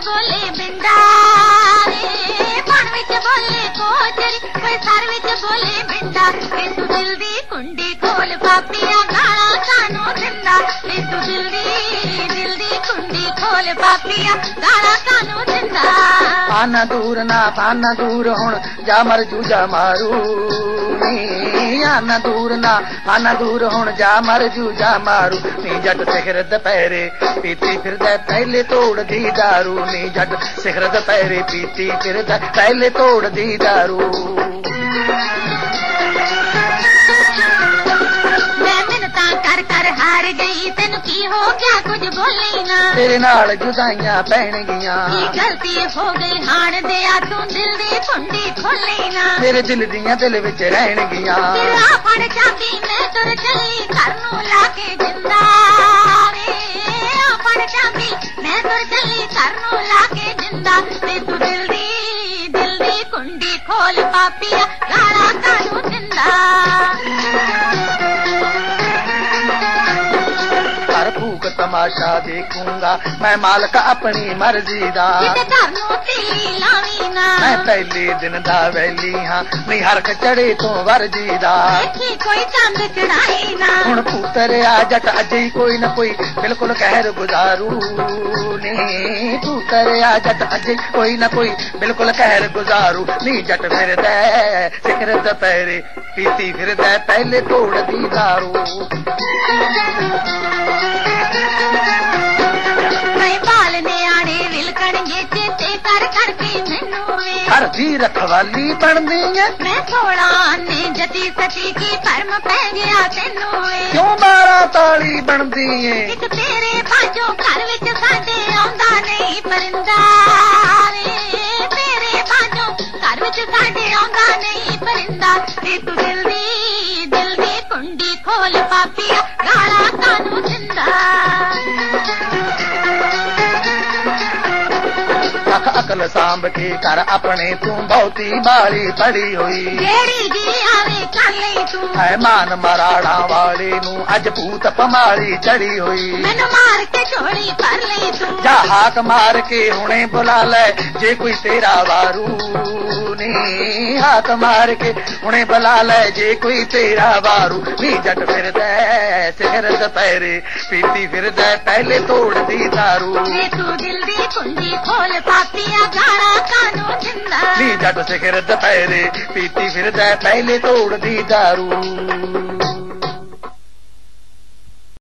बोले बिंदा बन विच बोले कोचरी कोई सर विच बोले बिंदा तू दिल दी कुंडी खोल पापिया गाला सानू दिंदा तू दिल दी कुंडी खोल पापिया गाला सानू दिंदा पाना दूर ना पाना दूर हुण जा मर जूजा मारू आना दूर ना आना दूर हुण जा मर जूजा मारू नी जट सिखर दुपहरे पीती फिरदा पहले तोड़ दी दारू नी जट सिखर दुपहरे पीती फिरदा पहले तोड़ दी दारू कर कर हार गई तेन की हो गया कुछ बोले ना तेरे नाल जुदाइयां पैण गियां गलती हो गई हाण दिया तू दिल दी कुंडी खोले ना मेरे दिल दियां दिल विच रहण गियां तेरा फड़ चाबी मैं तुर चली घर नू लाके जिंदा फड़ चाबी मैं तुर चली घर नू लाके जिंदा ते तू दिल दी कुंडी खोल पापिया गाला कानू जिंदा भूख तमाशा देखूंगा मैं मालक अपनी मर्जी दा मैं पहले दिन दा वैली हाँ नी हरख चढ़े तो वर्जी दा कोई चंद चढ़ाई ना हुण पुतरिया जट अजे कोई न कोई बिल्कुल कहर गुजारू नी पुतरिया जट अजे कोई न कोई बिल्कुल कहर गुजारू नी जट फिरदा सिखर दुपहरे पीती फिरदा पहले तोड़ दी दारू बाल न्याणे विलकणगे चेते कर करके मैनू हर दी रखवाली बनदी है मैं 16 ने जती सती की भरम पै गया तेनू क्यों 12 ताली बनदी है एक तेरे बाजो घर विच साडे आउंदा नहीं परिंदा तेरे बाजो घर विच साडे आउंदा नहीं परिंदा ते तू दिल दी कुंडी खोल पापिया गाला कानू जिंदा अकल सांभ के कर अपने तू बहुती बाली पड़ी हुई है मान मराड़ा वाले नू अज भूत पमारी चढ़ी हुई मैनू मार के चोरी कर ले तू जा हाक मार के हुणे बुला ले जे कोई तेरा वारू नी हाक मार के हुणे बुला ले जे कोई तेरा वारू नी जट फिरदा सिखर दुपहरे पीती फिरदा पहले तोड़ दी दारू तू दिल दी कुंडी खोल पापिया गाला कानू जिंदा नी जट सिखर दुपहरे पीती फिरदा पहले तोड़ दी दारू